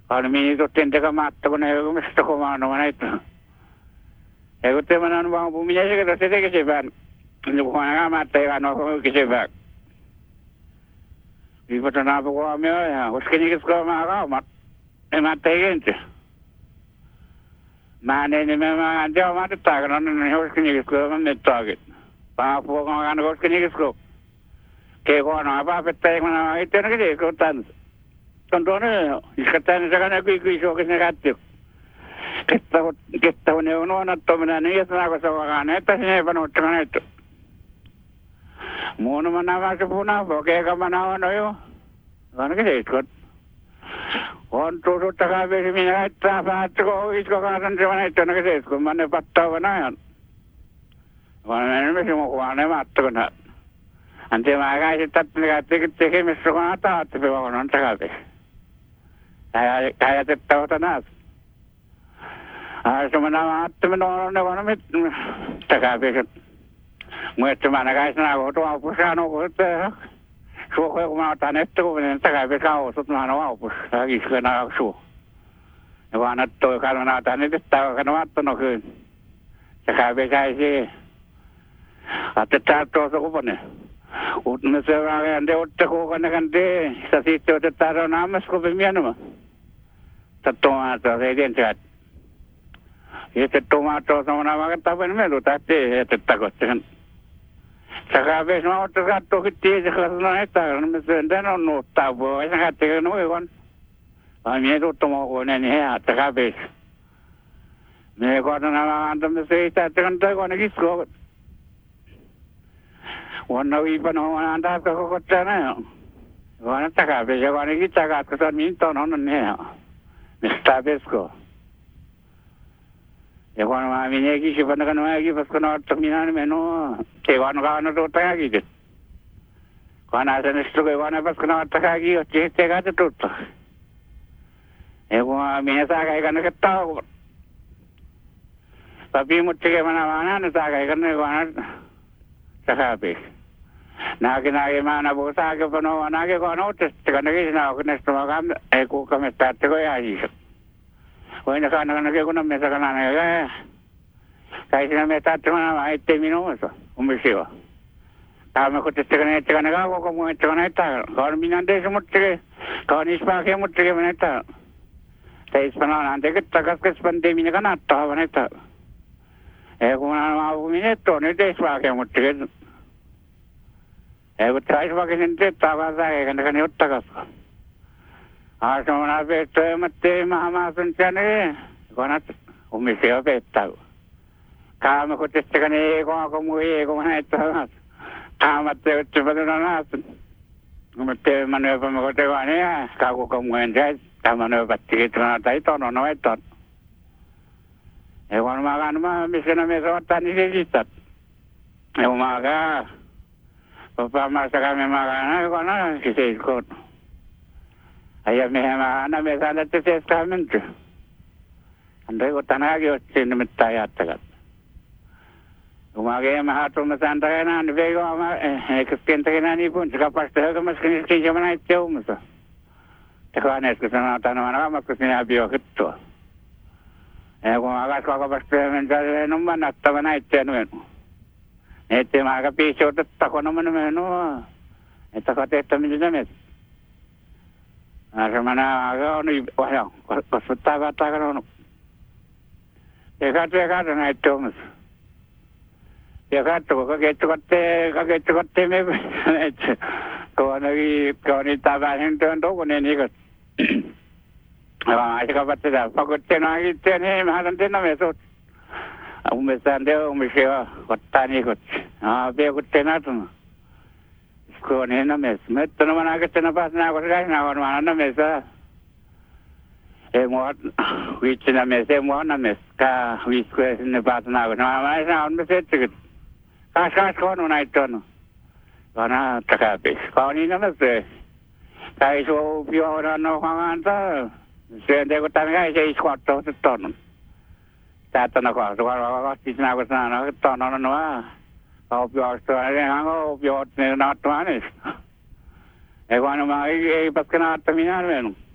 Kalau mini tu tenda mata kau nak mesti kau mana mana itu. Aku tu mana orang bumi ni juga tu sedek kesebar. Kau nak mata kan orang kesebar. Ibu tu nak aku ambil ya. Uskini kita marah mat. Mata ini. Mana ni memang dia mata tak kan uskini kita memang tak. Apa orang uskini kita. Kau nak apa petai mana itu nak dia kau tan. Contohnya, iskatan jangan aku ikut isu kesehatan. Kita ni orang nak tahu mana ni asal aku sahaja ni, tapi ni pun macam itu. Mula mana masuk pun apa, kaya mana orang itu, kan kita ikut. Orang tu tak habis minat, apa tu isu kesehatan macam itu, nak kita ikut. Mana patah mana? Mana ni mesti mau mana matu kan? Nanti mereka itu tak kita mesti kau nak tahu, tapi orang tak habis. Kaya tahu tanah. Cuma nama teman-teman orang itu tak habis. Mungkin mana kaya sana aku tu apa sih aku tu. So aku mana tanah itu aku tak habis kau so mana aku lagi sekarang aku. Aku anak tu kalau mana tanah itu tahu kan waktu nak ke. Tak habis kaya sih. Atau tak tahu so apa ni. Utama seorang anda utak ko kan de sa sitio de taro namas ko pemiano mo. Tomato sa identidad. Este tomato sa mga makatapan melo tate este takot kan. Sa kabes mo to gato kiti sa kasna ita no mesenda no tabo sa kate no iwan. Miedo tomo ko ne ha sa kabes. Me ko na anda me se ita kan ta ko na gisko. Wana iba no anda ko ko tana. Wana ta kabes ko na kita ka sa minto no ne. Mesta besko. Ya kalau kami ni lagi siapa nak lagi pas kena terminal meno. Kewan kawan tu tak lagi je. Kawan ada nestu kewan pas kena tak lagi. Cek cek ada tu. Ya kalau kami ni sahaja kan kita tahu. Tapi mesti ke mana ni sahaja kan kawan tak habis. Nak mana bosa ke penuh nak ke kawan otis. Kan lagi nak nestu makam. Aku kami start ko ya aja. Kau nak ke guna mesa kan anak kaya sina mesa tu mana itu minum so umisiwa. Kami ko tekan ako ko mo tekan ita. Kau minande semut ke kau ni sepakai semut ke mana ita. Saya sepanjang nanti kita kas pandai minyak kan atau mana ita. Kau mana mau minyak tu ni dia sepakai semut ke. Kau try sepakai sendiri tahu saya kan otak kas. Asal mana betul mati mahama sunjane, kau nak umisiwa betul. Kami ko tekan ko mui ko mana itu, kami tu cepat nak. Mati mana pun ko tekan kau ko mui jas, kami mana pasti itu nak itu no itu. Ewan makan mah misalnya mesot tani sejitat. Ewan makan, bapa masa kami makan, kau nak kisah ikut. Ayah mehama ana mesana te testament. Andai ko tanagi ochin mitaya tagat. Umage mahatro masanta kana ni vego ama eksten takena ni pun kapas te ka mas kini kini jamana iteu musa. Tekana eskena tanamana mas kini abio hitto. Ko magas ko kapas te mentale no manatta bana itenu. Ete maga piso te takono meno. Eta kate taminjamet. Mana agak ni wah, kosmeta kata kan. Kata na itu mas. Kata kaget me. Kau ni tabahin tu kau ni kot. Asyik kapat dah. Pakut cina itu ni mahalan cina mesut. Umesan dia umesiwa kota ni kot. Biar kot cina tu. Kau ni nama mes, tu nama nak cina pas nak kau sekarang nak mana nama mes? Muat, which nama mes, muat nama mes, ka which kau ni pas nak kau nama mana mes itu. Kas kau mana itu? Kau na tak habis. Kau ni nama mes. Kau itu biar orang nak kangen tu. Saya kau tanya saya iskuat tu ton. Tata nak kau cina kau sana ton orang. Kau biar seorang kau biar ni nak tuanis. Ewan mah pas kena terminal menu.